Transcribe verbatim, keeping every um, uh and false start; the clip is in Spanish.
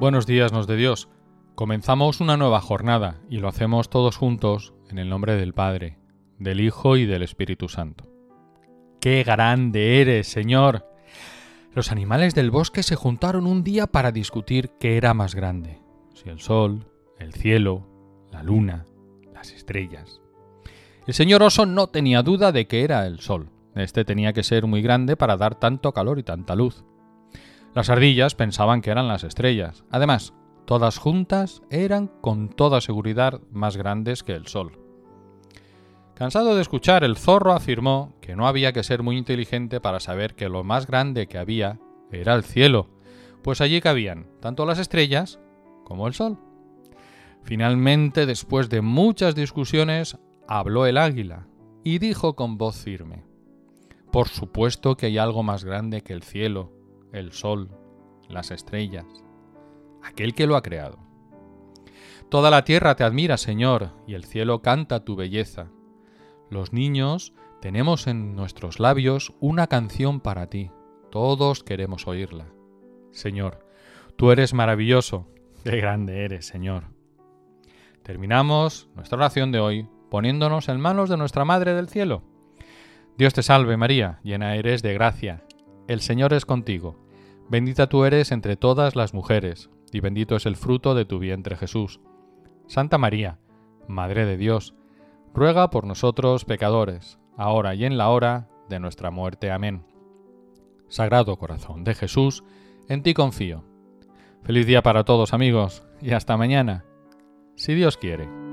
Buenos días nos de Dios. Comenzamos una nueva jornada y lo hacemos todos juntos en el nombre del Padre, del Hijo y del Espíritu Santo. ¡Qué grande eres, Señor! Los animales del bosque se juntaron un día para discutir qué era más grande, si el sol, el cielo, la luna, las estrellas. El señor oso no tenía duda de que era el sol. Este tenía que ser muy grande para dar tanto calor y tanta luz. Las ardillas pensaban que eran las estrellas. Además, todas juntas eran con toda seguridad más grandes que el sol. Cansado de escuchar, el zorro afirmó que no había que ser muy inteligente para saber que lo más grande que había era el cielo, pues allí cabían tanto las estrellas como el sol. Finalmente, después de muchas discusiones, habló el águila y dijo con voz firme: «Por supuesto que hay algo más grande que el cielo, el sol, las estrellas, aquel que lo ha creado. Toda la tierra te admira, Señor, y el cielo canta tu belleza. Los niños tenemos en nuestros labios una canción para ti. Todos queremos oírla. Señor, tú eres maravilloso. Qué grande eres, Señor». Terminamos nuestra oración de hoy poniéndonos en manos de nuestra Madre del Cielo. Dios te salve, María, llena eres de gracia. El Señor es contigo. Bendita tú eres entre todas las mujeres, y bendito es el fruto de tu vientre, Jesús. Santa María, Madre de Dios, ruega por nosotros pecadores, ahora y en la hora de nuestra muerte. Amén. Sagrado Corazón de Jesús, en ti confío. Feliz día para todos, amigos, y hasta mañana, si Dios quiere.